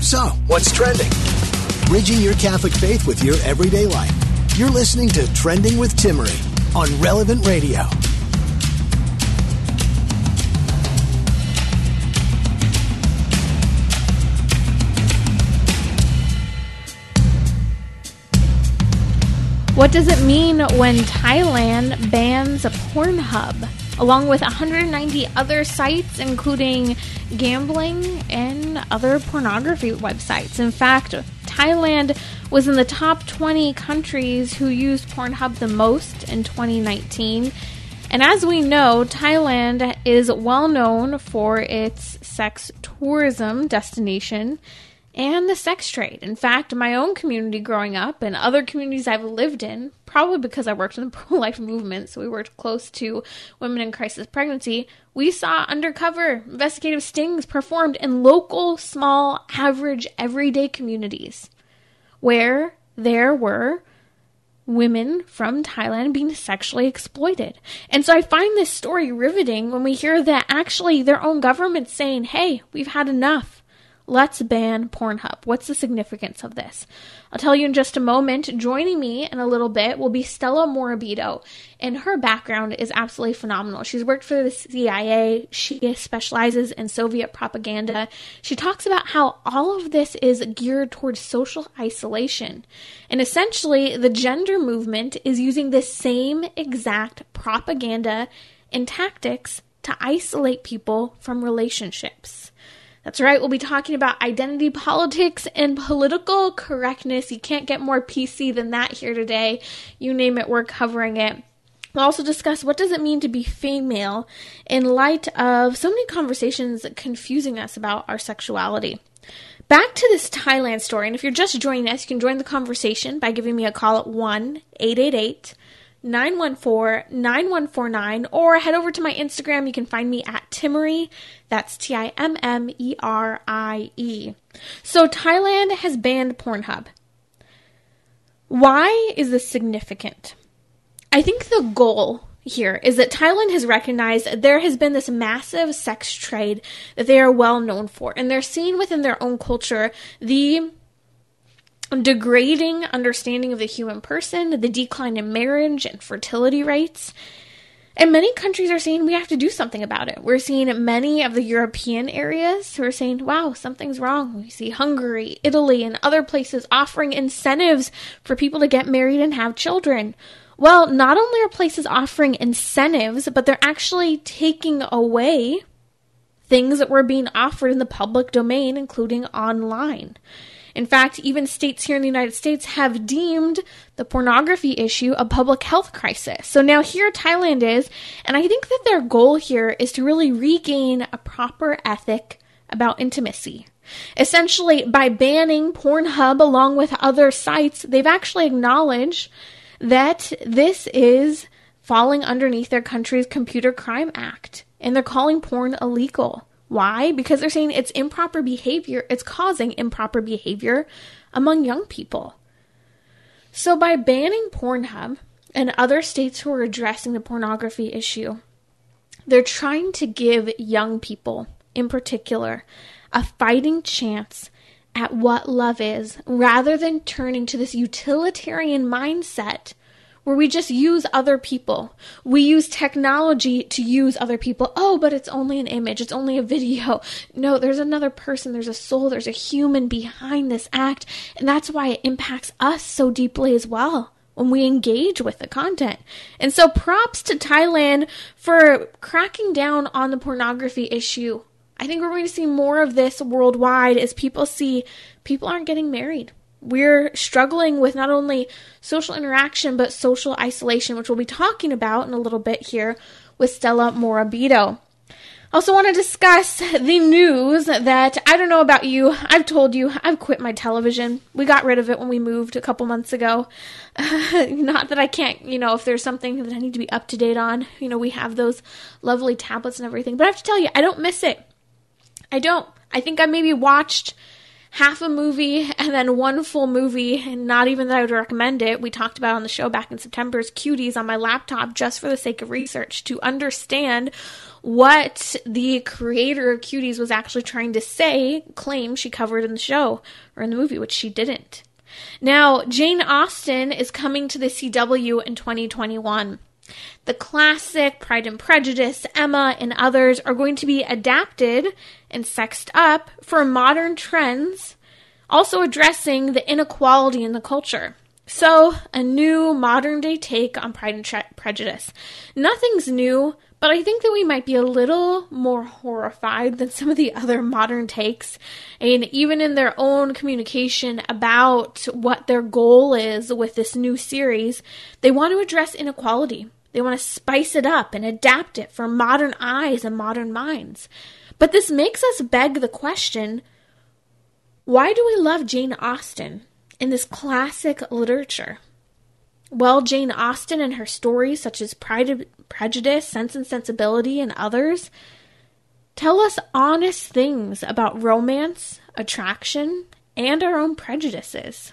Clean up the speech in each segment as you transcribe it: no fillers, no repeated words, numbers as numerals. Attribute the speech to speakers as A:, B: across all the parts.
A: So, what's trending? Bridging your Catholic faith with your everyday life. You're listening to Trending with Timmerie on Relevant Radio.
B: What does it mean when Thailand bans Pornhub, along with 190 other sites, including gambling and other pornography websites? In fact, Thailand was in the top 20 countries who used Pornhub the most in 2019. And as we know, Thailand is well known for its sex tourism destination and the sex trade. In fact, my own community growing up and other communities I've lived in, probably because I worked in the pro-life movement, so we worked close to women in crisis pregnancy, we saw undercover investigative stings performed in local, small, average, everyday communities where there were women from Thailand being sexually exploited. And so I find this story riveting when we hear that actually their own government's saying, hey, we've had enough. Let's ban Pornhub. What's the significance of this? I'll tell you in just a moment. Joining me in a little bit will be Stella Morabito, and her background is absolutely phenomenal. She's worked for the CIA. She specializes in Soviet propaganda. She talks about how all of this is geared towards social isolation. And essentially, the gender movement is using the same exact propaganda and tactics to isolate people from relationships. That's right, we'll be talking about identity politics and political correctness. You can't get more PC than that here today. You name it, we're covering it. We'll also discuss what does it mean to be female in light of so many conversations confusing us about our sexuality. Back to this Thailand story, and if you're just joining us, you can join the conversation by giving me a call at 1-888-914-9149, or head over to my Instagram. You can find me at Timmerie. That's Timmerie. So Thailand has banned Pornhub. Why is this significant? I think the goal here is that Thailand has recognized that there has been this massive sex trade that they are well known for, and they're seeing within their own culture the degrading understanding of the human person, the decline in marriage and fertility rates. And many countries are saying we have to do something about it. We're seeing many of the European areas who are saying, wow, something's wrong. We see Hungary, Italy, and other places offering incentives for people to get married and have children. Well, not only are places offering incentives, but they're actually taking away things that were being offered in the public domain, including online. In fact, even states here in the United States have deemed the pornography issue a public health crisis. So now here Thailand is, and I think that their goal here is to really regain a proper ethic about intimacy. Essentially, by banning Pornhub along with other sites, they've actually acknowledged that this is falling underneath their country's Computer Crime Act, and they're calling porn illegal. Why? Because they're saying it's improper behavior. It's causing improper behavior among young people. So by banning Pornhub and other states who are addressing the pornography issue, they're trying to give young people, in particular, a fighting chance at what love is, rather than turning to this utilitarian mindset where we just use other people. We use technology to use other people. Oh, but it's only an image. It's only a video. No, there's another person. There's a soul. There's a human behind this act. And that's why it impacts us so deeply as well when we engage with the content. And so props to Thailand for cracking down on the pornography issue. I think we're going to see more of this worldwide as people see people aren't getting married. We're struggling with not only social interaction, but social isolation, which we'll be talking about in a little bit here with Stella Morabito. I also want to discuss the news that, I don't know about you, I've told you, I've quit my television. We got rid of it when we moved a couple months ago. Not that I can't, if there's something that I need to be up to date on, we have those lovely tablets and everything. But I have to tell you, I don't miss it. I don't. I think I maybe watched half a movie and then one full movie, and not even that I would recommend it. We talked about on the show back in September is Cuties on my laptop just for the sake of research to understand what the creator of Cuties was actually trying to say, claim she covered in the show or in the movie, which she didn't. Now, Jane Austen is coming to the CW in 2021. The classic Pride and Prejudice, Emma, and others are going to be adapted and sexed up for modern trends, also addressing the inequality in the culture. So, a new modern-day take on Pride and Prejudice. Nothing's new, but I think that we might be a little more horrified than some of the other modern takes. And even in their own communication about what their goal is with this new series, they want to address inequality. They want to spice it up and adapt it for modern eyes and modern minds. But this makes us beg the question, why do we love Jane Austen in this classic literature? Well, Jane Austen and her stories, such as Pride and Prejudice, Sense and Sensibility, and others, tell us honest things about romance, attraction, and our own prejudices.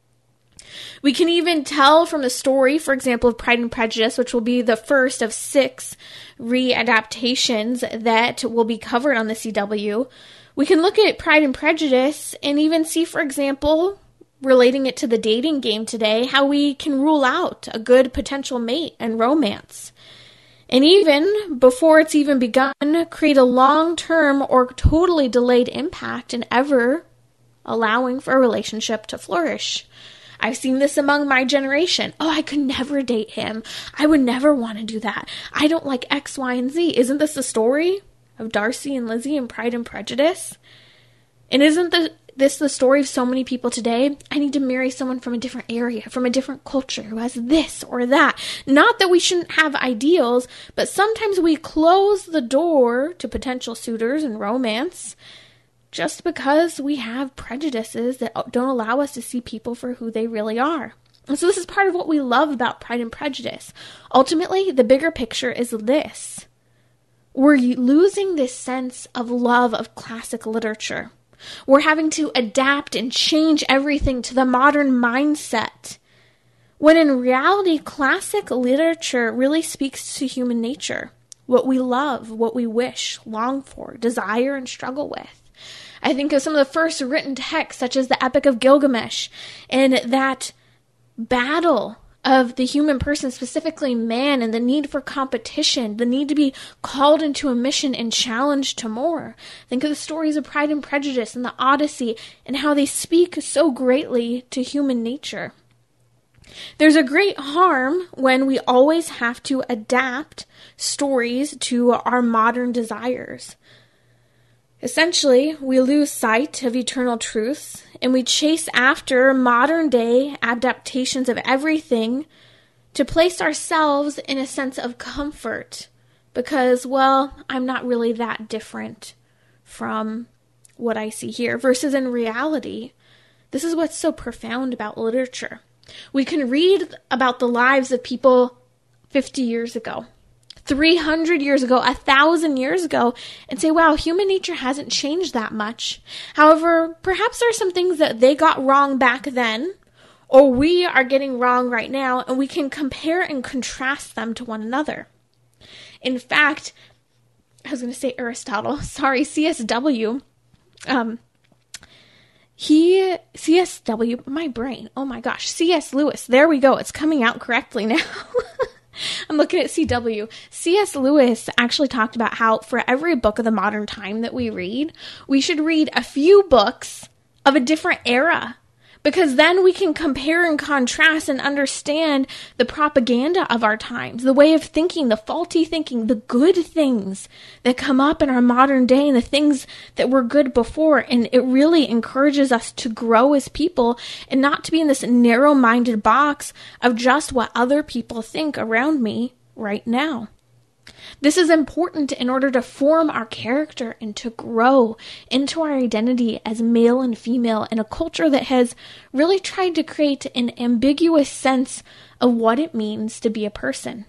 B: We can even tell from the story, for example, of Pride and Prejudice, which will be the first of 6 readaptations that will be covered on the CW. We can look at Pride and Prejudice and even see, for example, relating it to the dating game today, how we can rule out a good potential mate and romance. And even before it's even begun, create a long-term or totally delayed impact in ever allowing for a relationship to flourish. I've seen this among my generation. Oh, I could never date him. I would never want to do that. I don't like X, Y, and Z. Isn't this the story of Darcy and Lizzie in Pride and Prejudice? And isn't this the story of so many people today? I need to marry someone from a different area, from a different culture, who has this or that. Not that we shouldn't have ideals, but sometimes we close the door to potential suitors and romance just because we have prejudices that don't allow us to see people for who they really are. And so this is part of what we love about Pride and Prejudice. Ultimately, the bigger picture is this. We're losing this sense of love of classic literature. We're having to adapt and change everything to the modern mindset, when in reality, classic literature really speaks to human nature, what we love, what we wish, long for, desire, and struggle with. I think of some of the first written texts, such as the Epic of Gilgamesh, and that battle of the human person, specifically man, and the need for competition, the need to be called into a mission and challenged to more. Think of the stories of Pride and Prejudice and the Odyssey, and how they speak so greatly to human nature. There's a great harm when we always have to adapt stories to our modern desires. Essentially, we lose sight of eternal truths, and we chase after modern-day adaptations of everything to place ourselves in a sense of comfort because, well, I'm not really that different from what I see here. Versus in reality, this is what's so profound about literature. We can read about the lives of people 50 years ago, 300 years ago, 1,000 years ago, and say, wow, human nature hasn't changed that much. However, perhaps there are some things that they got wrong back then, or we are getting wrong right now, and we can compare and contrast them to one another. In fact, I was going to say Aristotle, CSW, CSW, my brain, oh my gosh, C.S. Lewis, there we go, it's coming out correctly now. I'm looking at CW. C.S. Lewis actually talked about how for every book of the modern time that we read, we should read a few books of a different era, because then we can compare and contrast and understand the propaganda of our times, the way of thinking, the faulty thinking, the good things that come up in our modern day and the things that were good before. And it really encourages us to grow as people and not to be in this narrow-minded box of just what other people think around me right now. This is important in order to form our character and to grow into our identity as male and female in a culture that has really tried to create an ambiguous sense of what it means to be a person.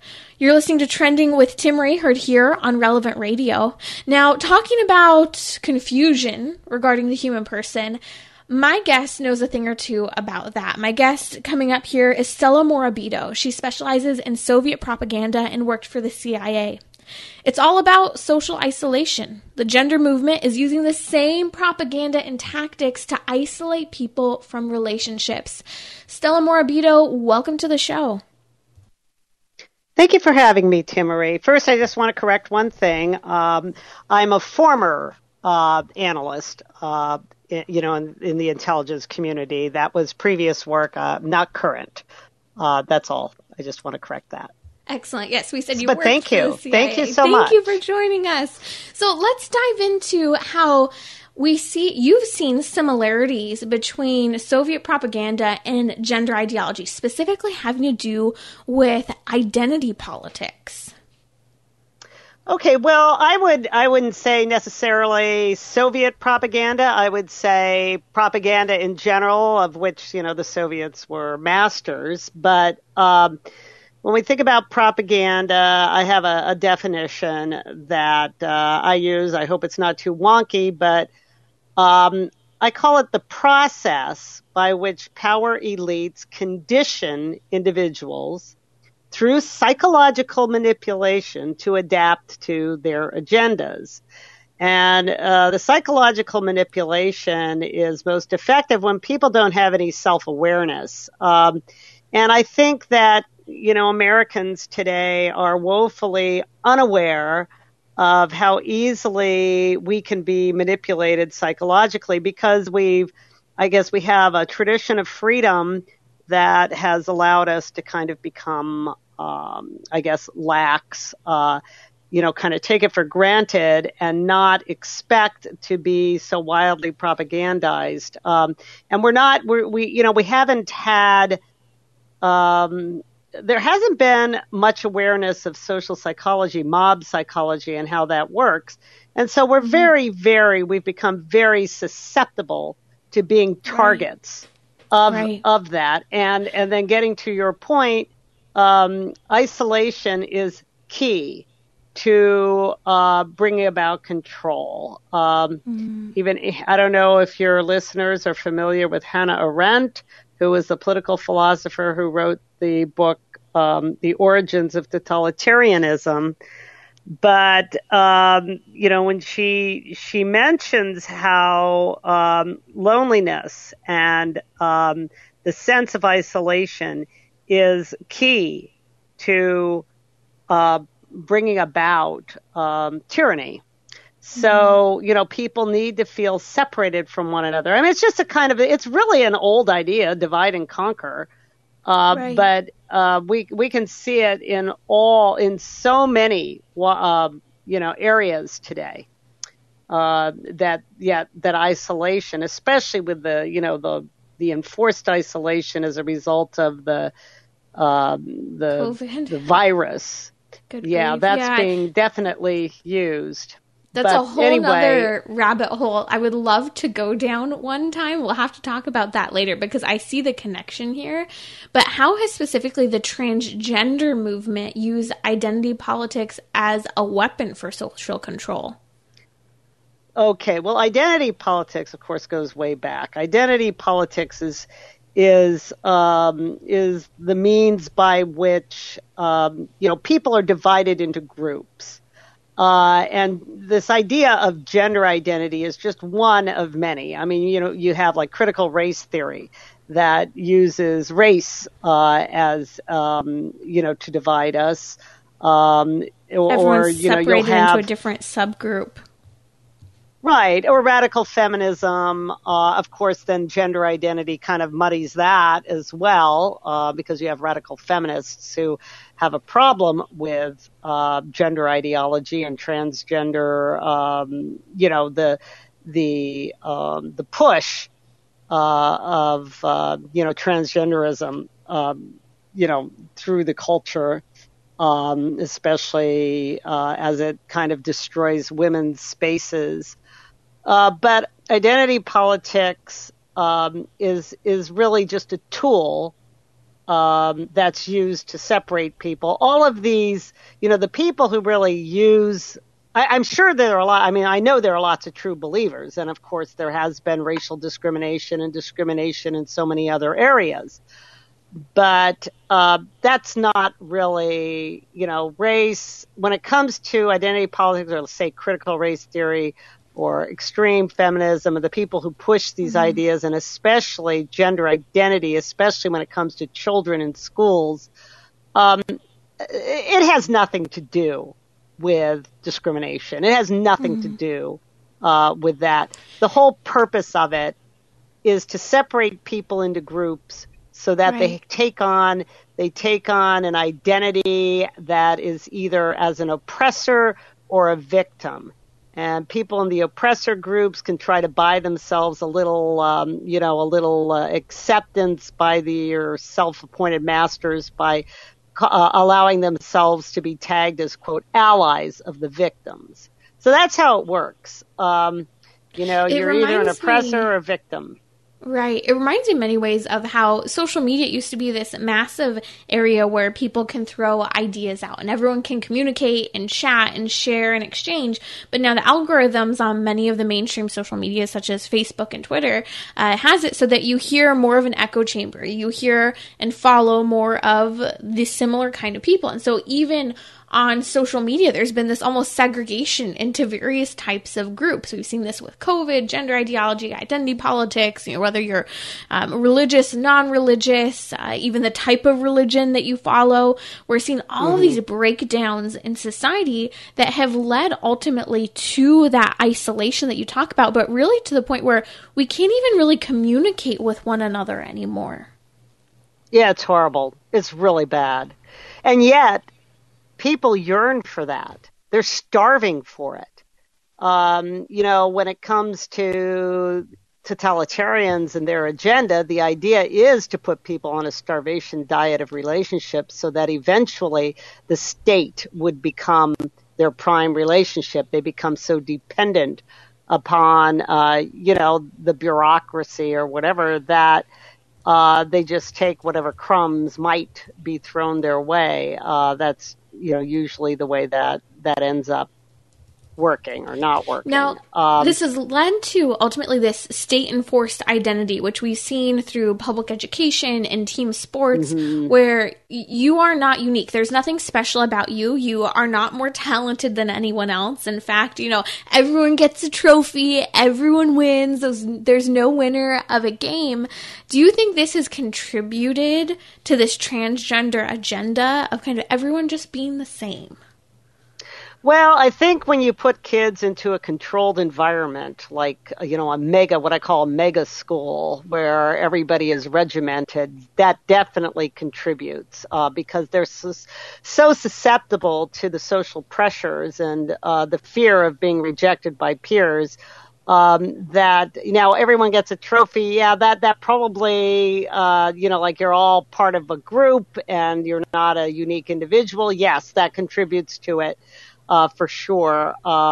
B: You're listening to Trending with Timmerie, heard here on Relevant Radio. Now, talking about confusion regarding the human person, my guest knows a thing or two about that. My guest coming up here is Stella Morabito. She specializes in Soviet propaganda and worked for the CIA. It's all about social isolation. The gender movement is using the same propaganda and tactics to isolate people from relationships. Stella Morabito, welcome to the show.
C: Thank you for having me, Timmerie. First, I just want to correct one thing. I'm a former analyst, in the intelligence community. That was previous work, not current. That's all. I just want to correct that.
B: Excellent. Yes, we said you
C: but
B: worked
C: thank you.
B: for the CIA.
C: Thank you so much.
B: Thank you for joining us. So let's dive into how you've seen similarities between Soviet propaganda and gender ideology, specifically having to do with identity politics.
C: Okay, well, I wouldn't say necessarily Soviet propaganda. I would say propaganda in general, of which, the Soviets were masters. But when we think about propaganda, I have a definition that I use. I hope it's not too wonky, but I call it the process by which power elites condition individuals through psychological manipulation to adapt to their agendas. And the psychological manipulation is most effective when people don't have any self-awareness. And I think that, Americans today are woefully unaware of how easily we can be manipulated psychologically because we have a tradition of freedom that has allowed us to kind of become, lax, kind of take it for granted and not expect to be so wildly propagandized. And we haven't had, there hasn't been much awareness of social psychology, mob psychology, and how that works. And so we're we've become very susceptible to being targets of that. And then getting to your point, isolation is key to bringing about control. Even, I don't know if your listeners are familiar with Hannah Arendt, who was the political philosopher who wrote the book, The Origins of Totalitarianism. But, when she mentions how loneliness and the sense of isolation is key to bringing about tyranny. So, people need to feel separated from one another. I mean, it's just it's really an old idea, divide and conquer. But we can see it in so many, areas today. That isolation, especially with the enforced isolation as a result of the
B: COVID.
C: The virus.
B: Good
C: grief. That's being definitely used.
B: That's a whole other rabbit hole I would love to go down one time. We'll have to talk about that later because I see the connection here. But how has specifically the transgender movement used identity politics as a weapon for social control?
C: Okay, well, identity politics, of course, goes way back. Identity politics is the means by which people are divided into groups. And this idea of gender identity is just one of many. I mean, you have like critical race theory that uses race as to divide us.
B: Everyone's separated into a different subgroup.
C: Right, or radical feminism, of course, then gender identity kind of muddies that as well, because you have radical feminists who have a problem with gender ideology and transgender, the push of transgenderism, through the culture. Especially as it kind of destroys women's spaces. But identity politics is really just a tool that's used to separate people. All of these, the people who really use, I'm sure there are a lot, I know there are lots of true believers, and of course there has been racial discrimination and discrimination in so many other areas. But that's not really, race. When it comes to identity politics, or let's say critical race theory or extreme feminism, and the people who push these ideas, and especially gender identity, especially when it comes to children in schools, it has nothing to do with discrimination. It has nothing to do with that. The whole purpose of it is to separate people into groups so that they take on an identity that is either as an oppressor or a victim. And people in the oppressor groups can try to buy themselves a little acceptance by their self-appointed masters by allowing themselves to be tagged as, quote, allies of the victims. So that's how it works. You're either an oppressor or a victim.
B: Right. It reminds me in many ways of how social media used to be this massive area where people can throw ideas out and everyone can communicate and chat and share and exchange. But now the algorithms on many of the mainstream social media, such as Facebook and Twitter, has it so that you hear more of an echo chamber. You hear and follow more of the similar kind of people. And so even on social media, there's been this almost segregation into various types of groups. We've seen this with COVID, gender ideology, identity politics, whether you're religious, non-religious, even the type of religion that you follow. We're seeing all of these breakdowns in society that have led ultimately to that isolation that you talk about, but really to the point where we can't even really communicate with one another anymore.
C: Yeah, it's horrible. It's really bad. And yet, people yearn for that. They're starving for it. When it comes to totalitarians and their agenda, the idea is to put people on a starvation diet of relationships so that eventually the state would become their prime relationship. They become so dependent upon, the bureaucracy or whatever that they just take whatever crumbs might be thrown their way. That's usually the way that ends up working or not working.
B: Now, this has led to ultimately this state-enforced identity, which we've seen through public education and team sports, where you are not unique. There's nothing special about you. You are not more talented than anyone else. In fact, everyone gets a trophy. Everyone wins. There's no winner of a game. Do you think this has contributed to this transgender agenda of kind of everyone just being the same?
C: Well, I think when you put kids into a controlled environment, like, what I call a mega school, where everybody is regimented, that definitely contributes because they're so susceptible to the social pressures and the fear of being rejected by peers that, everyone gets a trophy. Yeah, that probably, like you're all part of a group and you're not a unique individual. Yes, that contributes to it. For sure,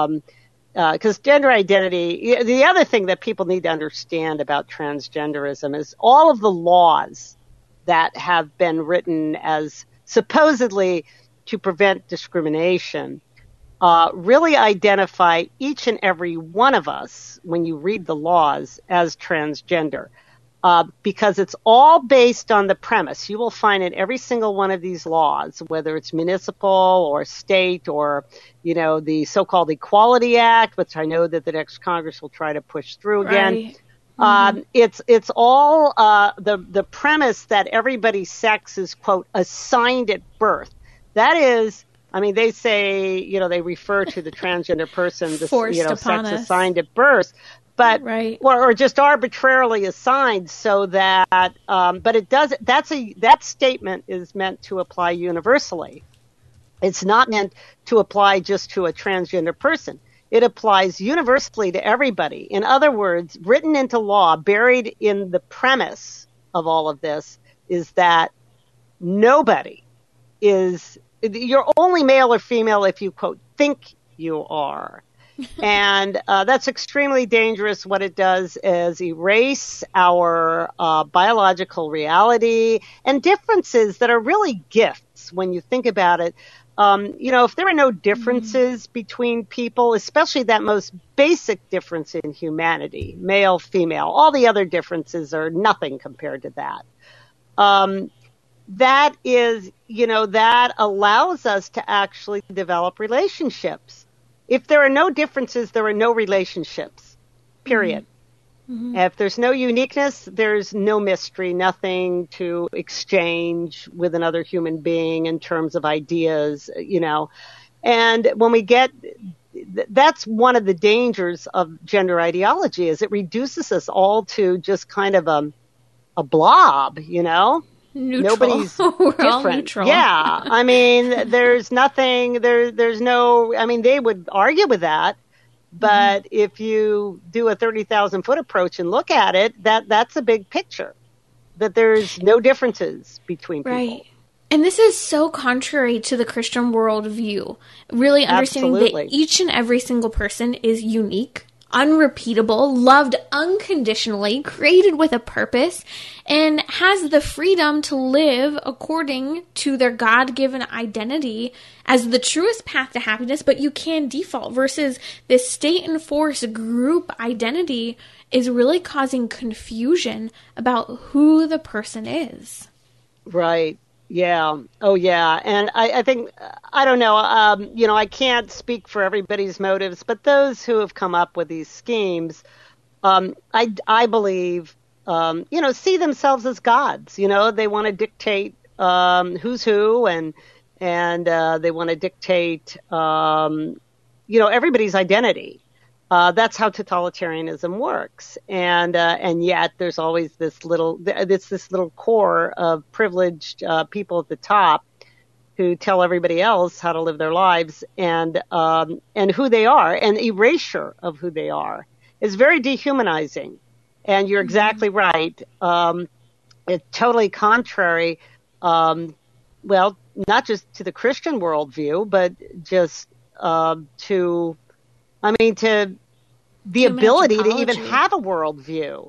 C: because gender identity, the other thing that people need to understand about transgenderism is all of the laws that have been written as supposedly to prevent discrimination really identify each and every one of us, when you read the laws, as transgender. Because it's all based on the premise. You will find in every single one of these laws, whether it's municipal or state or, the so-called Equality Act, which I know that the next Congress will try to push through again. Right. It's all the premise that everybody's sex is, quote, assigned at birth. That is, they say, they refer to the transgender person, the sex assigned at birth. But or just arbitrarily assigned, so that but it does that statement is meant to apply universally. It's not meant to apply just to a transgender person. It applies universally to everybody. In other words, written into law, buried in the premise of all of this, is that nobody you're only male or female if you, quote, think you are. And that's extremely dangerous. What it does is erase our biological reality and differences that are really gifts when you think about it. If there are no differences between people, especially that most basic difference in humanity, male, female, all the other differences are nothing compared to that. That is, that allows us to actually develop relationships. If there are no differences, there are no relationships, period. Mm-hmm. If there's no uniqueness, there's no mystery, nothing to exchange with another human being in terms of ideas, And when we that's one of the dangers of gender ideology, is it reduces us all to just kind of a blob,
B: Neutral.
C: Nobody's
B: We're
C: different.
B: All neutral.
C: Yeah. I mean, there's nothing, there's no, I mean, they would argue with that. But if you do a 30,000 foot approach and look at it, that's a big picture, that there's no differences between people.
B: Right. And this is so contrary to the Christian worldview, really understanding that each and every single person is unique, unrepeatable, loved unconditionally, created with a purpose, and has the freedom to live according to their God-given identity as the truest path to happiness, but you can default, versus this state-enforced group identity is really causing confusion about who the person is.
C: Right. Yeah. Oh, yeah. And I think, I don't know, I can't speak for everybody's motives, but those who have come up with these schemes, I believe, see themselves as gods. They want to dictate who's who, and they want to dictate, everybody's identity. That's how totalitarianism works, and yet there's always this little core of privileged people at the top who tell everybody else how to live their lives, and who they are, and erasure of who they are is very dehumanizing. And you're exactly right. It's totally contrary, not just to the Christian worldview, but just to the human ability to even have a worldview.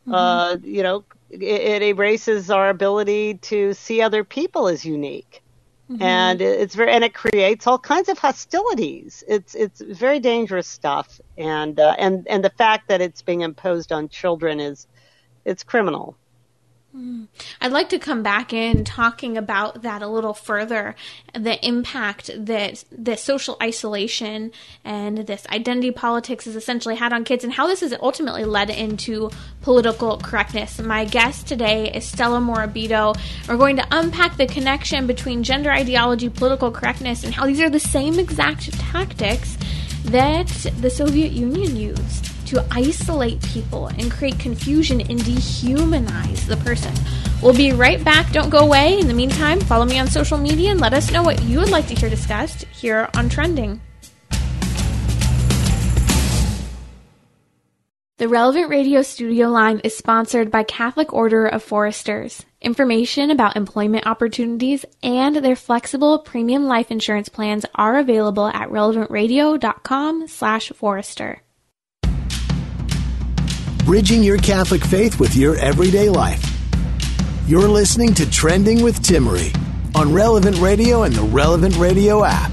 C: It erases our ability to see other people as unique. And it creates all kinds of hostilities. It's very dangerous stuff. And the fact that it's being imposed on children it's criminal.
B: I'd like to come back in talking about that a little further, the impact that the social isolation and this identity politics has essentially had on kids, and how this has ultimately led into political correctness. My guest today is Stella Morabito. We're going to unpack the connection between gender ideology, political correctness, and how these are the same exact tactics that the Soviet Union used to isolate people and create confusion and dehumanize the person. We'll be right back. Don't go away. In the meantime, follow me on social media and let us know what you would like to hear discussed here on Trending. The Relevant Radio studio line is sponsored by Catholic Order of Foresters. Information about employment opportunities and their flexible premium life insurance plans are available at relevantradio.com/forester.
A: Bridging your Catholic faith with your everyday life. You're listening to Trending with Timmerie on Relevant Radio and the Relevant Radio app.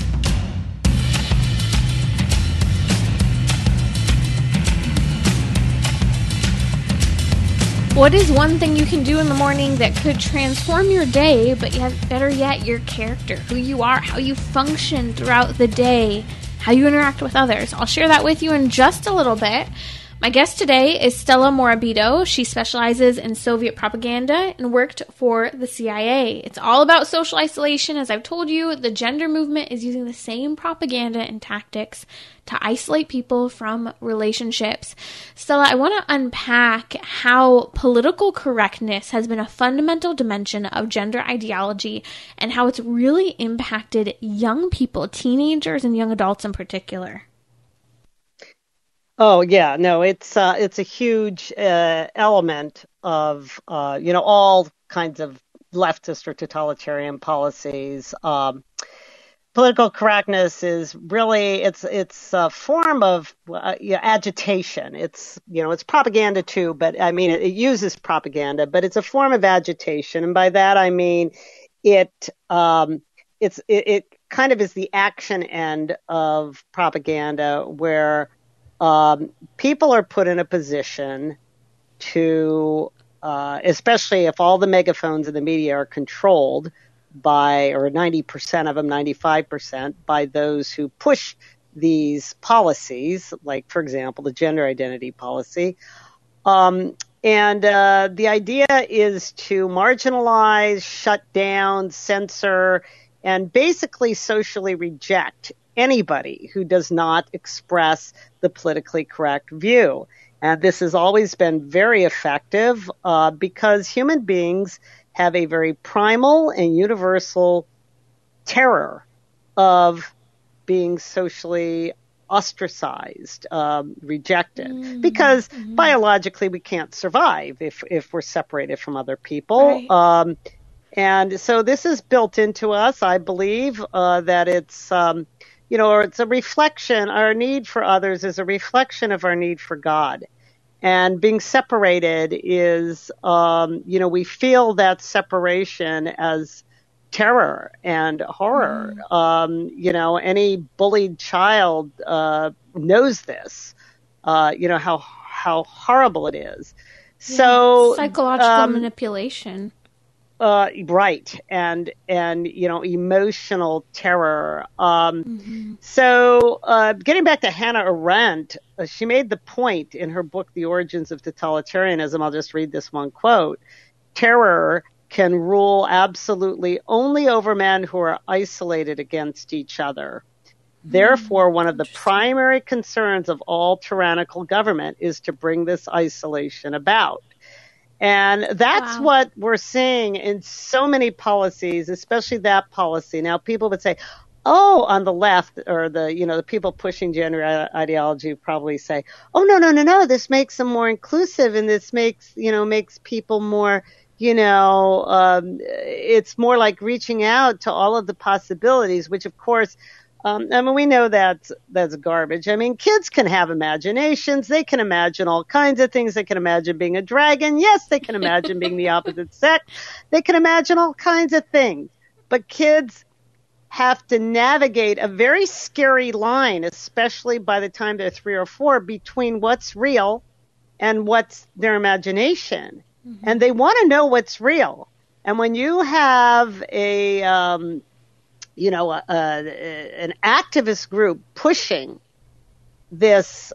B: What is one thing you can do in the morning that could transform your day, but yet, better yet, your character, who you are, how you function throughout the day, how you interact with others? I'll share that with you in just a little bit. My guest today is Stella Morabito. She specializes in Soviet propaganda and worked for the CIA. It's all about social isolation. As I've told you, the gender movement is using the same propaganda and tactics to isolate people from relationships. Stella, I want to unpack how political correctness has been a fundamental dimension of gender ideology and how it's really impacted young people, teenagers and young adults in particular.
C: Oh yeah, no, it's a huge element of all kinds of leftist or totalitarian policies. political correctness is really it's a form of agitation. It's it's propaganda too, but I mean it uses propaganda, but it's a form of agitation, and by that I mean it kind of is the action end of propaganda where people are put in a position to, especially if all the megaphones in the media are controlled by, or 90% of them, 95%, by those who push these policies, like, for example, the gender identity policy. And the idea is to marginalize, shut down, censor, and basically socially reject anybody who does not express the politically correct view. And this has always been very effective because human beings have a very primal and universal terror of being socially ostracized, rejected, because biologically we can't survive if we're separated from other people. Right. And so this is built into us, I believe, that it's, or it's a reflection. Our need for others is a reflection of our need for God. And being separated is, we feel that separation as terror and horror. Any bullied child knows this, how horrible it is. Yeah, so
B: psychological manipulation.
C: Right. And emotional terror. So, getting back to Hannah Arendt, she made the point in her book, The Origins of Totalitarianism. I'll just read this one quote. Terror can rule absolutely only over men who are isolated against each other. Therefore, one of the primary concerns of all tyrannical government is to bring this isolation about. And that's what we're seeing in so many policies, especially that policy. Now, people would say, on the left, or the people pushing gender ideology probably say, no, this makes them more inclusive, and this makes people more, it's more like reaching out to all of the possibilities, which of course, we know that's garbage. I mean, kids can have imaginations. They can imagine all kinds of things. They can imagine being a dragon. Yes, they can imagine being the opposite sex. They can imagine all kinds of things. But kids have to navigate a very scary line, especially by the time they're 3 or 4, between what's real and what's their imagination. Mm-hmm. And they want to know what's real. And when you have an activist group pushing this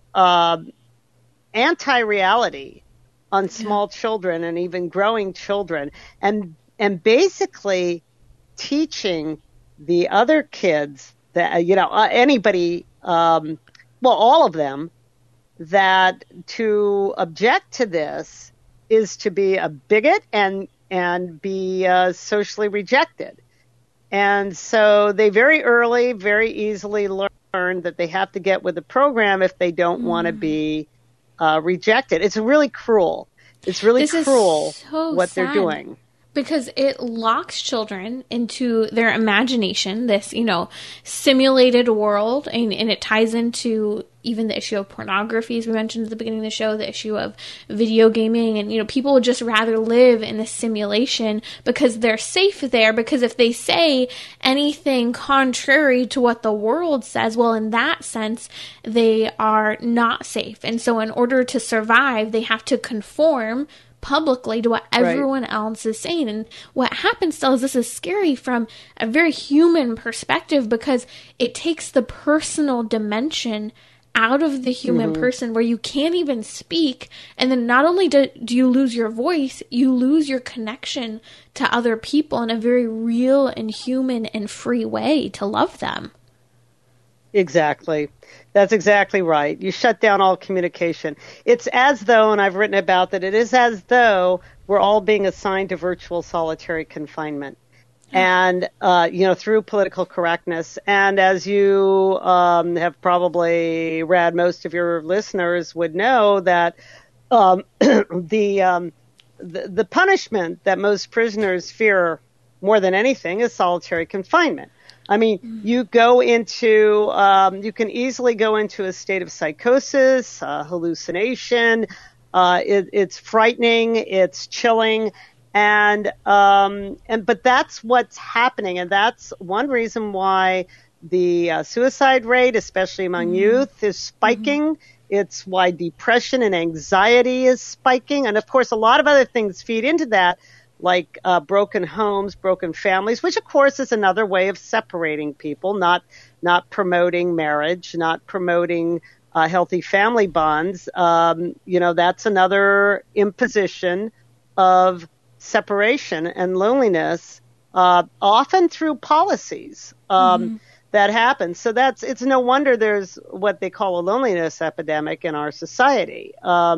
C: anti-reality on small children and even growing children, and basically teaching the other kids that anybody, all of them, that to object to this is to be a bigot and be socially rejected. And so they very early, very easily learn that they have to get with the program if they don't want to be rejected. It's really cruel. It's really cruel what they're doing.
B: Because it locks children into their imagination, this, simulated world, and it ties into even the issue of pornography, as we mentioned at the beginning of the show, the issue of video gaming, and, people would just rather live in a simulation because they're safe there, because if they say anything contrary to what the world says, well, in that sense, they are not safe. And so in order to survive, they have to conform publicly to what everyone else is saying. And what happens still is this is scary from a very human perspective, because it takes the personal dimension out of the human person, where you can't even speak. And then not only do you lose your voice, you lose your connection to other people in a very real and human and free way to love them.
C: Exactly. That's exactly right. You shut down all communication. It's as though, and I've written about that, it is as though we're all being assigned to virtual solitary confinement. And, through political correctness. And as you have probably read, most of your listeners would know that the punishment that most prisoners fear more than anything is solitary confinement. I mean, you can easily go into a state of psychosis, hallucination. It's frightening. It's chilling. But that's what's happening. And that's one reason why the suicide rate, especially among youth, is spiking. It's why depression and anxiety is spiking. And of course, a lot of other things feed into that, like broken homes, broken families, which of course is another way of separating people, not promoting marriage, not promoting healthy family bonds. That's another imposition of separation and loneliness, often through policies that happen. So it's no wonder there's what they call a loneliness epidemic in our society.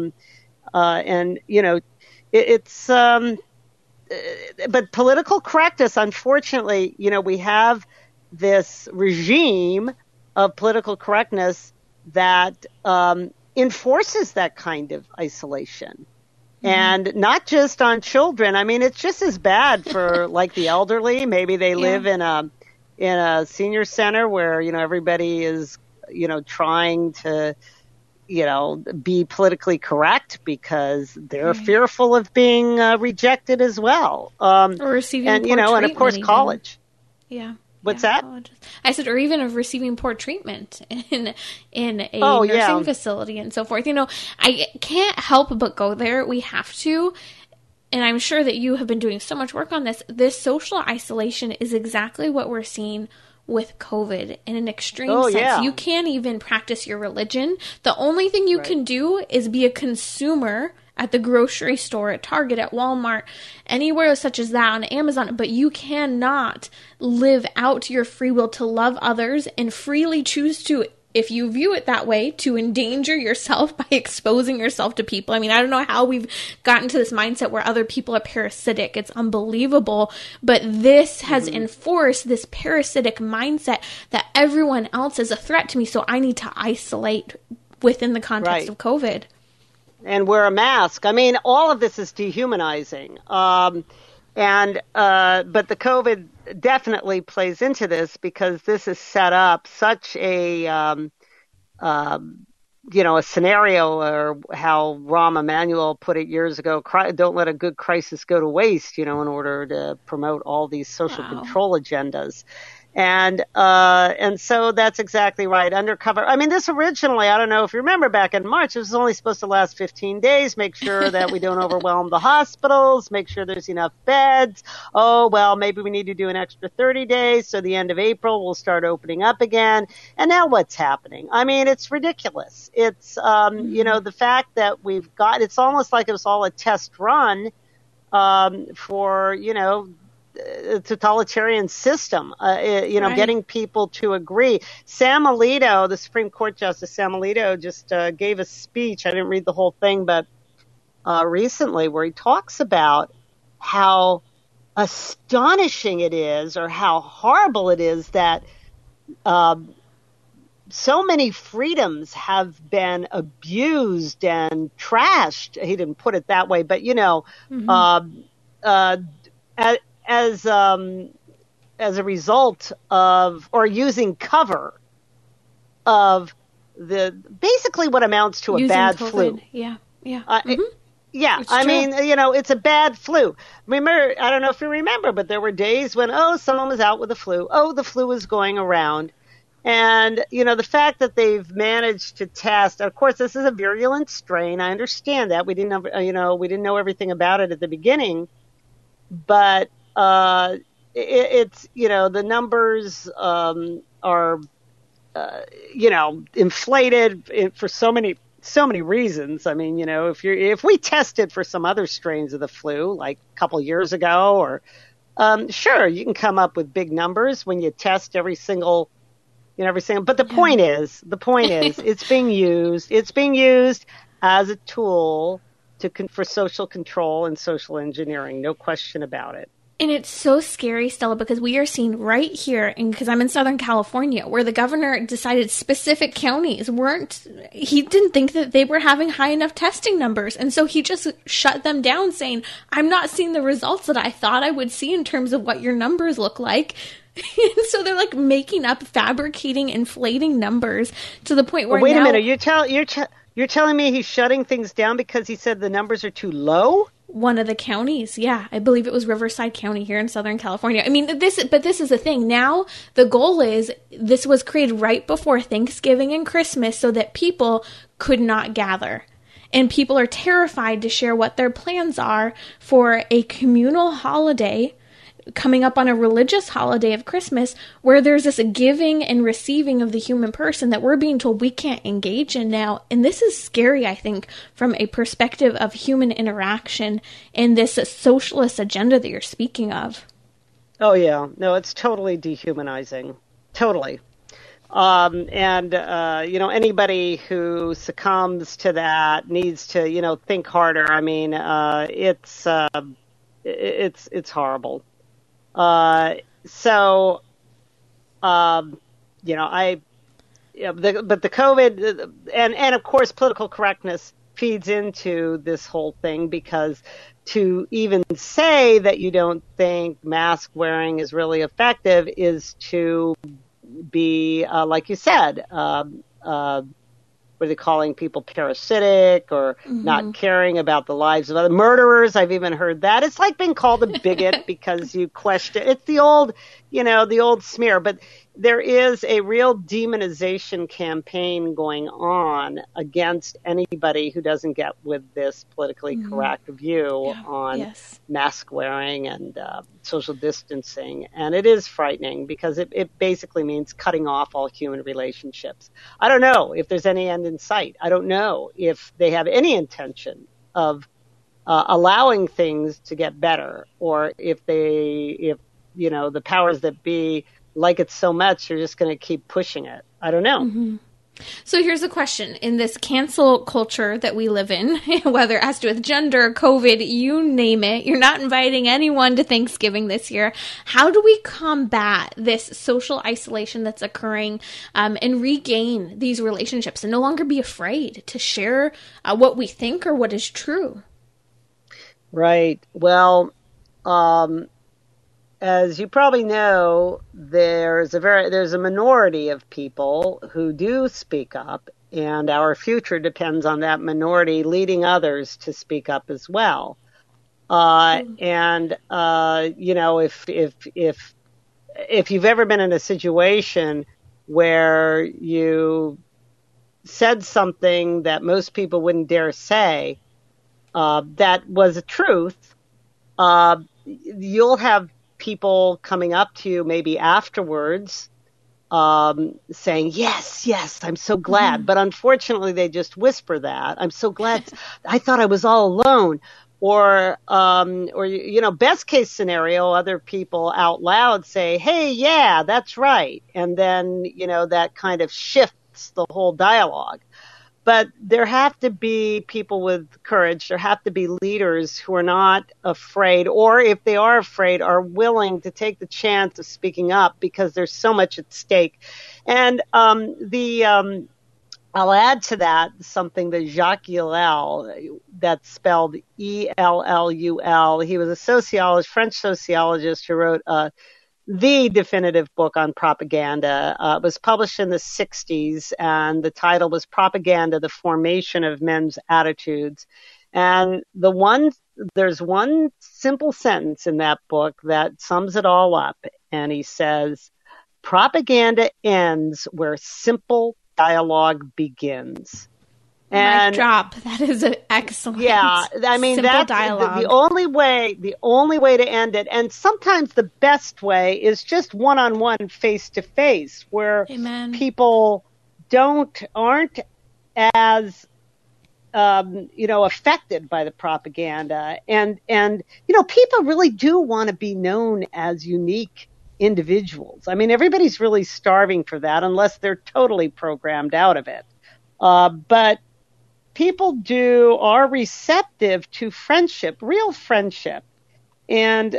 C: But political correctness, unfortunately, we have this regime of political correctness that enforces that kind of isolation. And not just on children. I mean, it's just as bad for like the elderly. Maybe they live in a senior center where, everybody is, trying to, be politically correct because they're fearful of being rejected as well.
B: Or receiving poor treatment,
C: and of course, college.
B: Yeah.
C: What's that?
B: I said, or even of receiving poor treatment in a nursing facility and so forth. I can't help but go there. We have to. And I'm sure that you have been doing so much work on this. This social isolation is exactly what we're seeing with COVID in an extreme sense. Yeah. You can't even practice your religion. The only thing you can do is be a consumer at the grocery store, at Target, at Walmart, anywhere such as that, on Amazon. But you cannot live out your free will to love others and freely choose to, if you view it that way, to endanger yourself by exposing yourself to people. I mean, I don't know how we've gotten to this mindset where other people are parasitic. It's unbelievable. But this has enforced this parasitic mindset that everyone else is a threat to me, so I need to isolate within the context of COVID.
C: And wear a mask. I mean, all of this is dehumanizing. But the COVID definitely plays into this because this has set up such a scenario, or how Rahm Emanuel put it years ago, don't let a good crisis go to waste, in order to promote all these social control agendas. And so that's exactly right. Undercover. I mean, this originally, I don't know if you remember back in March, it was only supposed to last 15 days. Make sure that we don't overwhelm the hospitals. Make sure there's enough beds. Oh, well, maybe we need to do an extra 30 days. So the end of April, we'll start opening up again. And now what's happening? I mean, it's ridiculous. It's, the fact that it's almost like it was all a test run, for, a totalitarian system, getting people to agree. Sam Alito, the Supreme Court Justice Sam Alito, just gave a speech. I didn't read the whole thing, but recently, where he talks about how astonishing it is, or how horrible it is that so many freedoms have been abused and trashed. He didn't put it that way, but as a result of, or using cover of basically what amounts to a bad COVID. Flu.
B: Yeah.
C: I mean, it's a bad flu. Remember, I don't know if you remember, but there were days when, someone was out with the flu. The flu was going around. And, the fact that they've managed to test, of course, this is a virulent strain. I understand that. We didn't know everything about it at the beginning, but it's, the numbers are, inflated for so many reasons. I mean, if we tested for some other strains of the flu, like a couple years ago, or sure, you can come up with big numbers when you test every single. But the point is, it's being used. It's being used as a tool for social control and social engineering. No question about it.
B: And it's so scary, Stella, because we are seeing right here, and because I'm in Southern California, where the governor decided specific counties he didn't think that they were having high enough testing numbers. And so he just shut them down, saying, I'm not seeing the results that I thought I would see in terms of what your numbers look like. So they're like making up, fabricating, inflating numbers to the point where
C: wait
B: now,
C: a minute, you're telling me he's shutting things down because he said the numbers are too low?
B: one of the counties, yeah, I believe it was Riverside County here in Southern California. I mean, this is the thing. Now the goal is this was created right before Thanksgiving and Christmas so that people could not gather. And people are terrified to share what their plans are for a communal holiday coming up on a religious holiday of Christmas, where there's this giving and receiving of the human person that we're being told we can't engage in now. And this is scary, I think, from a perspective of human interaction and this socialist agenda that you're speaking of.
C: Oh, yeah. No, it's totally dehumanizing. Totally. Anybody who succumbs to that needs to, think harder. I mean, it's horrible. But the COVID and of course political correctness feeds into this whole thing, because to even say that you don't think mask wearing is really effective is to be, like you said, what are they calling people, parasitic or not caring about the lives of other murderers? I've even heard that. It's like being called a bigot because you question. It's the old smear. But there is a real demonization campaign going on against anybody who doesn't get with this politically correct view on mask wearing and social distancing. And it is frightening because it basically means cutting off all human relationships. I don't know if there's any end in sight. I don't know if they have any intention of allowing things to get better, or if the powers that be like it so much, you're just going to keep pushing it. I don't know.
B: So here's a question. In this cancel culture that we live in, whether it has to do with gender, COVID, you name it, you're not inviting anyone to Thanksgiving this year. How do we combat this social isolation that's occurring and regain these relationships and no longer be afraid to share what we think or what is true?
C: Right. Well, as you probably know, there's a minority of people who do speak up, and our future depends on that minority leading others to speak up as well. If you've ever been in a situation where you said something that most people wouldn't dare say, that was a truth, you'll have people coming up to you maybe afterwards saying, yes, I'm so glad. But unfortunately, they just whisper that. I'm so glad. I thought I was all alone. Or best case scenario, other people out loud say, hey, yeah, that's right. And then, that kind of shifts the whole dialogue. But there have to be people with courage. There have to be leaders who are not afraid, or if they are afraid, are willing to take the chance of speaking up, because there's so much at stake. And I'll add to that something that Jacques Ellul, that's spelled E-L-L-U-L. He was a French sociologist who wrote the definitive book on propaganda. It was published in the 60s, and the title was Propaganda, the Formation of Men's Attitudes. And there's one simple sentence in that book that sums it all up. And he says, propaganda ends where simple dialogue begins.
B: And mic drop. That is an excellent.
C: Yeah, I mean, that's the only way to end it. And sometimes the best way is just one-on-one, face-to-face, where people aren't as affected by the propaganda. And people really do want to be known as unique individuals. I mean, everybody's really starving for that, unless they're totally programmed out of it. But people are receptive to friendship, real friendship. And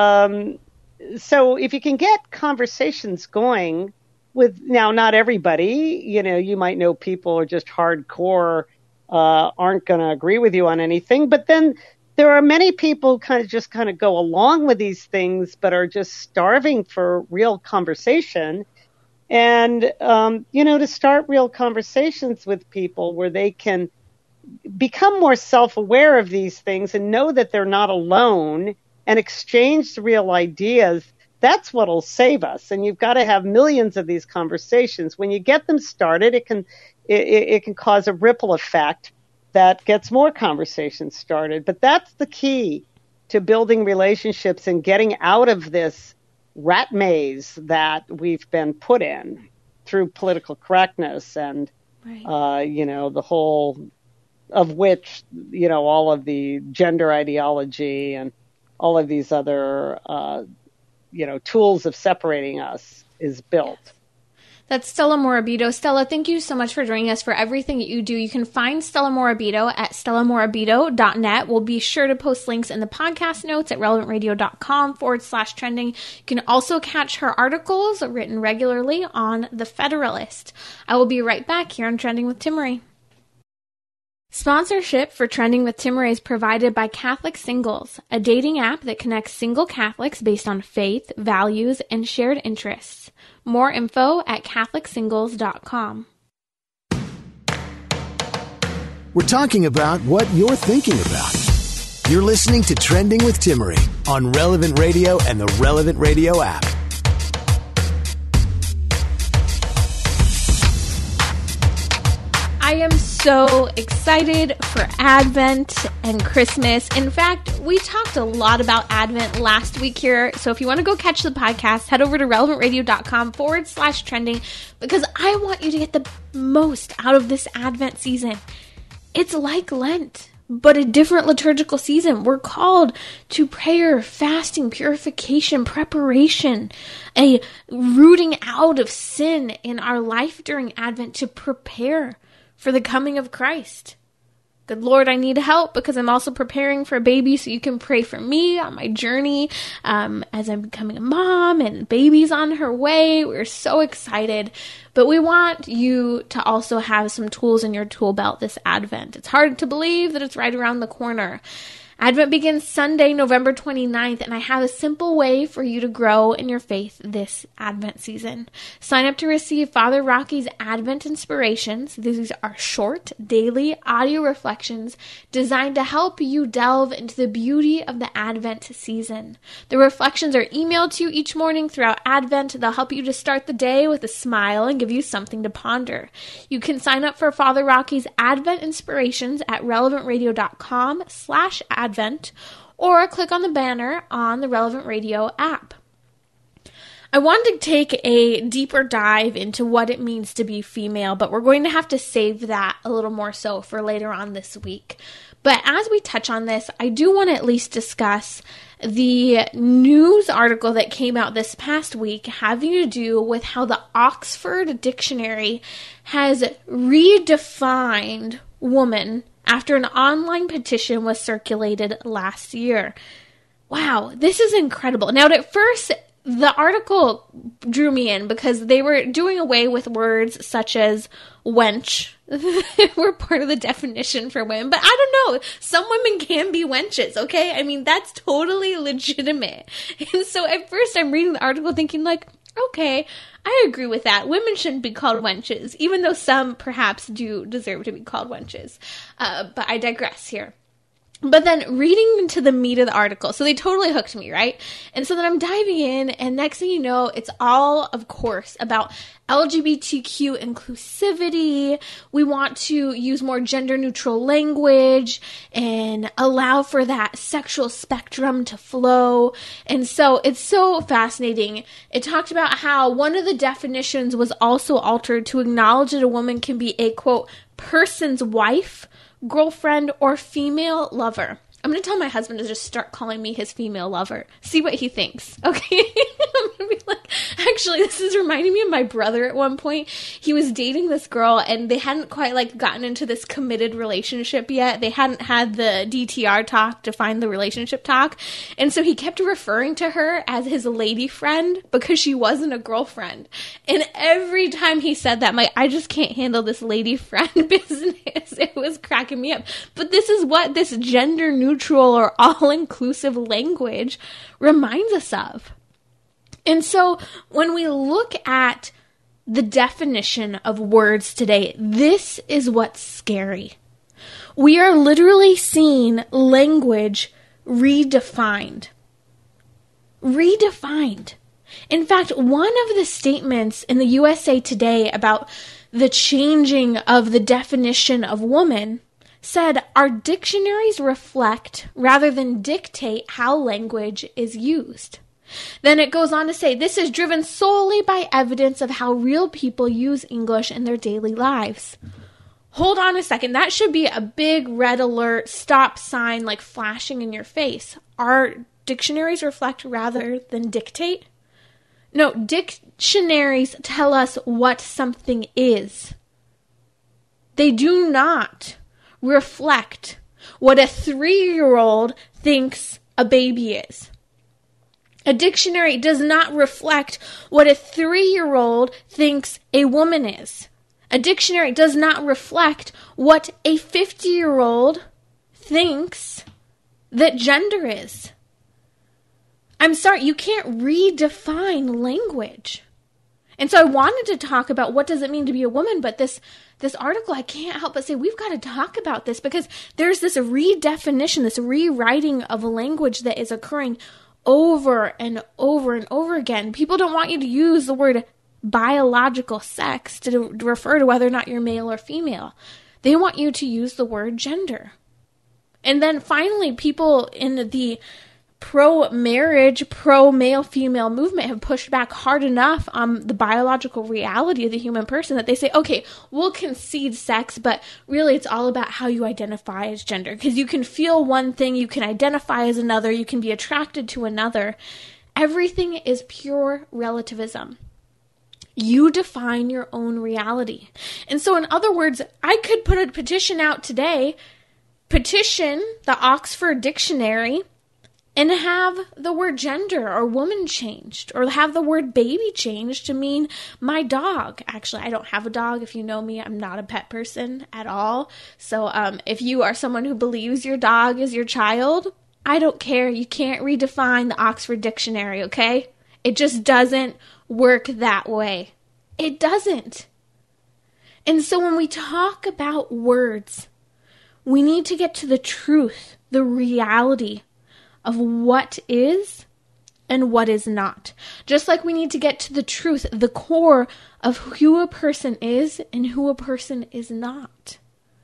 C: so if you can get conversations going with, now not everybody, you might know people are just hardcore, aren't going to agree with you on anything, but then there are many people kind of go along with these things, but are just starving for real conversation. And, to start real conversations with people where they can become more self-aware of these things and know that they're not alone and exchange real ideas, that's what'll save us. And you've got to have millions of these conversations. When you get them started, it can cause a ripple effect that gets more conversations started. But that's the key to building relationships and getting out of this rat maze that we've been put in through political correctness and,
B: right.
C: The whole of which, all of the gender ideology and all of these other, tools of separating us is built.
B: Yes. That's Stella Morabito. Stella, thank you so much for joining us for everything that you do. You can find Stella Morabito at stellamorabito.net. We'll be sure to post links in the podcast notes at relevantradio.com/trending. You can also catch her articles written regularly on The Federalist. I will be right back here on Trending with Timmerie. Sponsorship for Trending with Timmerie is provided by Catholic Singles, a dating app that connects single Catholics based on faith, values, and shared interests. More info at CatholicSingles.com.
A: We're talking about what you're thinking about. You're listening to Trending with Timmerie on Relevant Radio and the Relevant Radio app.
B: I am so excited for Advent and Christmas. In fact, we talked a lot about Advent last week here. So if you want to go catch the podcast, head over to relevantradio.com/trending because I want you to get the most out of this Advent season. It's like Lent, but a different liturgical season. We're called to prayer, fasting, purification, preparation, a rooting out of sin in our life during Advent to prepare for the coming of Christ. Good Lord, I need help because I'm also preparing for a baby, so you can pray for me on my journey as I'm becoming a mom and baby's on her way. We're so excited, but we want you to also have some tools in your tool belt this Advent. It's hard to believe that it's right around the corner. Advent begins Sunday, November 29th, and I have a simple way for you to grow in your faith this Advent season. Sign up to receive Father Rocky's Advent Inspirations. These are short, daily audio reflections designed to help you delve into the beauty of the Advent season. The reflections are emailed to you each morning throughout Advent. They'll help you to start the day with a smile and give you something to ponder. You can sign up for Father Rocky's Advent Inspirations at relevantradio.com/Advent or click on the banner on the Relevant Radio app. I wanted to take a deeper dive into what it means to be female, but we're going to have to save that a little more so for later on this week. But as we touch on this, I do want to at least discuss the news article that came out this past week having to do with how the Oxford Dictionary has redefined woman after an online petition was circulated last year. Wow, this is incredible. Now, at first, the article drew me in because they were doing away with words such as wench. They were part of the definition for women. But I don't know. Some women can be wenches, okay? I mean, that's totally legitimate. And so at first I'm reading the article thinking like, okay, I agree with that. Women shouldn't be called wenches, even though some perhaps do deserve to be called wenches. But I digress here. But then reading into the meat of the article, so they totally hooked me, right? And so then I'm diving in, and next thing you know, it's all, of course, about LGBTQ inclusivity. We want to use more gender-neutral language and allow for that sexual spectrum to flow. And so it's so fascinating. It talked about how one of the definitions was also altered to acknowledge that a woman can be a, quote, person's wife, girlfriend, or female lover. I'm going to tell my husband to just start calling me his female lover. See what he thinks. Okay? I'm going to be like, Actually, this is reminding me of my brother at one point. He was dating this girl and they hadn't quite like gotten into this committed relationship yet. They hadn't had the DTR talk, define the relationship talk. And so he kept referring to her as his lady friend because she wasn't a girlfriend. And every time he said that, I just can't handle this lady friend business. It was cracking me up. But this is what this gender neutral or all-inclusive language reminds us of. And so when we look at the definition of words today, this is what's scary. We are literally seeing language redefined. Redefined. In fact, one of the statements in the USA Today about the changing of the definition of woman said, our dictionaries reflect rather than dictate how language is used. Then it goes on to say, this is driven solely by evidence of how real people use English in their daily lives. Hold on a second. That should be a big red alert, stop sign, like flashing in your face. Our dictionaries reflect rather than dictate? No, dictionaries tell us what something is. They do not reflect what a 3-year-old thinks a baby is. A dictionary does not reflect what a 3-year-old thinks a woman is. A dictionary does not reflect what a 50-year-old thinks that gender is. I'm sorry, you can't redefine language. And so I wanted to talk about what does it mean to be a woman, but this article, I can't help but say we've got to talk about this because there's this redefinition, this rewriting of a language that is occurring over and over and over again. People don't want you to use the word biological sex to refer to whether or not you're male or female. They want you to use the word gender. And then finally, people in the pro-marriage, pro-male-female movement have pushed back hard enough on the biological reality of the human person that they say, okay, we'll concede sex, but really it's all about how you identify as gender. Because you can feel one thing, you can identify as another, you can be attracted to another. Everything is pure relativism. You define your own reality. And so in other words, I could put a petition out today, petition the Oxford Dictionary, and have the word gender or woman changed, or have the word baby changed to mean my dog. Actually, I don't have a dog. If you know me, I'm not a pet person at all. So if you are someone who believes your dog is your child, I don't care. You can't redefine the Oxford Dictionary, okay? It just doesn't work that way. It doesn't. And so when we talk about words, we need to get to the truth, the reality of what is and what is not. Just like we need to get to the truth, the core of who a person is and who a person is not.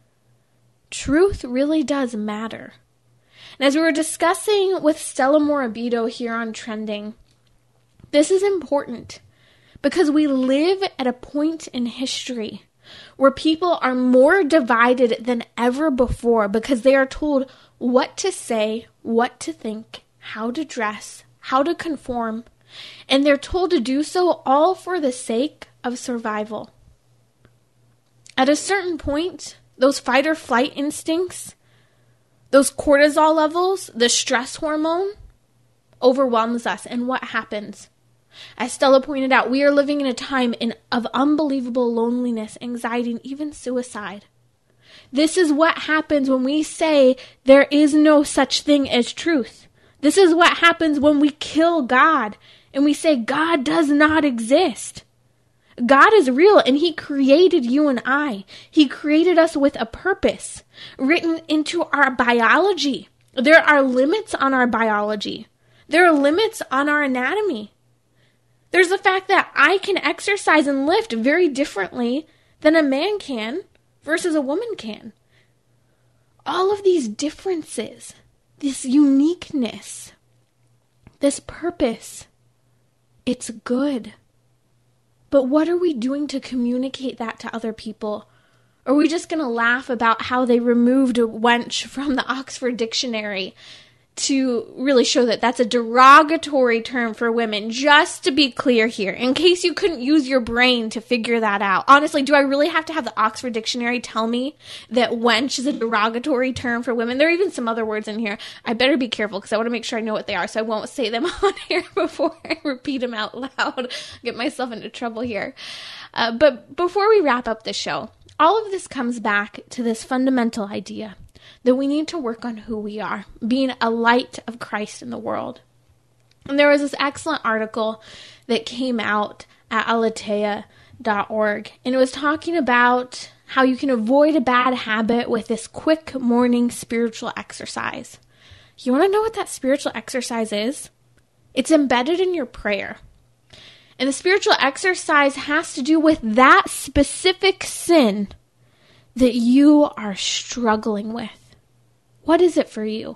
B: Truth really does matter. And as we were discussing with Stella Morabito here on Trending, this is important because we live at a point in history where people are more divided than ever before because they are told what to say, what to think, how to dress, how to conform, and they're told to do so all for the sake of survival. At a certain point, those fight or flight instincts, those cortisol levels, the stress hormone, overwhelms us. And what happens? As Stella pointed out, we are living in a time of unbelievable loneliness, anxiety, and even suicide. This is what happens when we say there is no such thing as truth. This is what happens when we kill God and we say God does not exist. God is real and He created you and I. He created us with a purpose written into our biology. There are limits on our biology. There are limits on our anatomy. There's the fact that I can exercise and lift very differently than a man can versus a woman can. All of these differences, this uniqueness, this purpose, it's good. But what are we doing to communicate that to other people? Are we just going to laugh about how they removed wench from the Oxford Dictionary? to really show that that's a derogatory term for women, just to be clear here, in case you couldn't use your brain to figure that out. Honestly, do I really have to have the Oxford Dictionary tell me that wench is a derogatory term for women? There are even some other words in here. I better be careful because I want to make sure I know what they are, so I won't say them on here before I repeat them out loud. Get myself into trouble here. But before we wrap up the show, all of this comes back to this fundamental idea that we need to work on who we are, being a light of Christ in the world. And there was this excellent article that came out at aleteia.org, and it was talking about how you can avoid a bad habit with this quick morning spiritual exercise. You want to know what that spiritual exercise is? It's embedded in your prayer. And the spiritual exercise has to do with that specific sin that you are struggling with. What is it for you?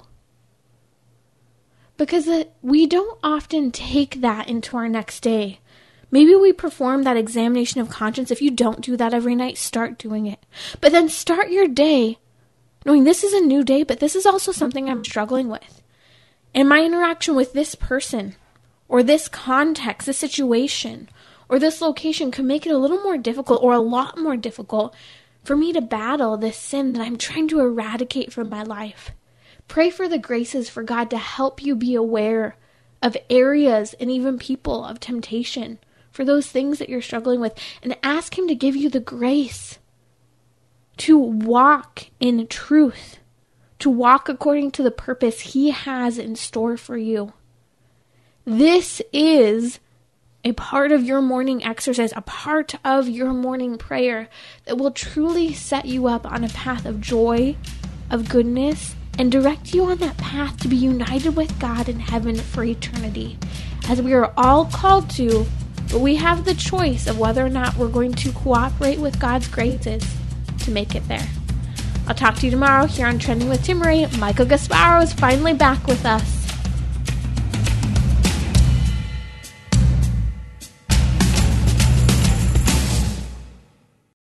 B: Because we don't often take that into our next day. Maybe we perform that examination of conscience. If you don't do that every night, start doing it. But then start your day knowing this is a new day, but this is also something I'm struggling with. And my interaction with this person, or this context, this situation, or this location could make it a little more difficult, or a lot more difficult, for me to battle this sin that I'm trying to eradicate from my life. Pray for the graces for God to help you be aware of areas and even people of temptation, for those things that you're struggling with, and ask Him to give you the grace to walk in truth, to walk according to the purpose He has in store for you. This is a part of your morning exercise, a part of your morning prayer that will truly set you up on a path of joy, of goodness, and direct you on that path to be united with God in heaven for eternity. As we are all called to, but we have the choice of whether or not we're going to cooperate with God's graces to make it there. I'll talk to you tomorrow here on Trending with Timmerie. Michael Gasparo is finally back with us.